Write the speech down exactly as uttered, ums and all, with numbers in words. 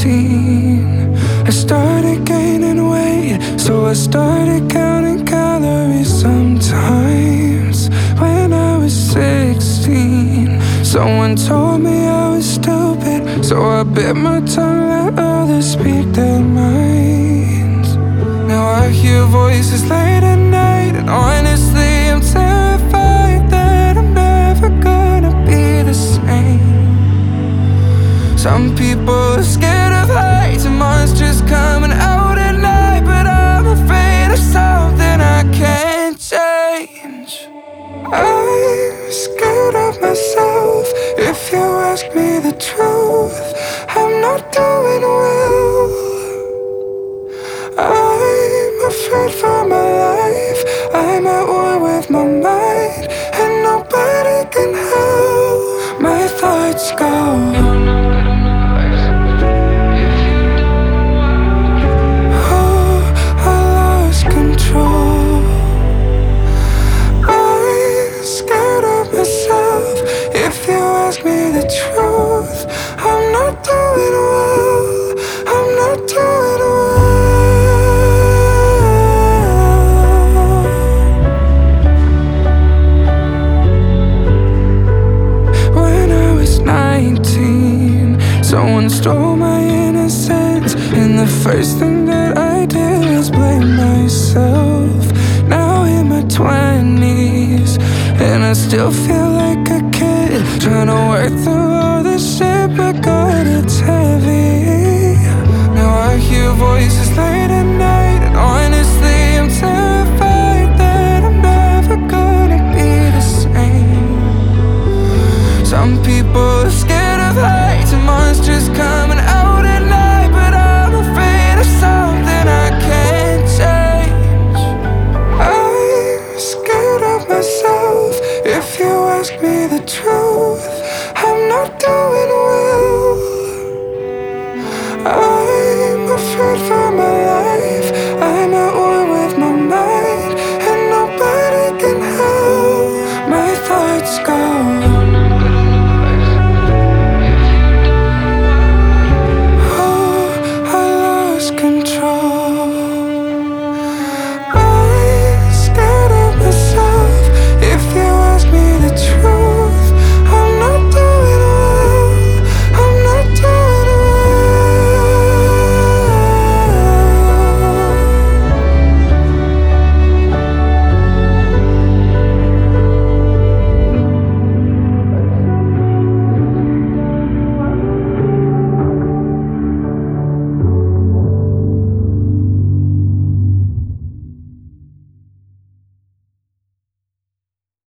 eighteen, I started gaining weight, so I started counting calories sometimes. When I was sixteen, someone told me I was stupid, so I bit my tongue, let others speak their minds. Now I hear voices late at night, and honestly I'm terrified that I'm never gonna be the same. Some people are scared of heights and monsters coming out at night, but I'm afraid of something I can't change. I'm scared of myself. If you ask me the truth, I'm not doing well. I'm afraid for my life. I'm at war with my mind, and nobody can help my thoughts go. Ask me the truth, I'm not doing well. I'm not doing well. When I was nineteen, someone stole my innocence, and the first thing that I did was blame myself. Now in my twenties, and I still feel like a kid, trying to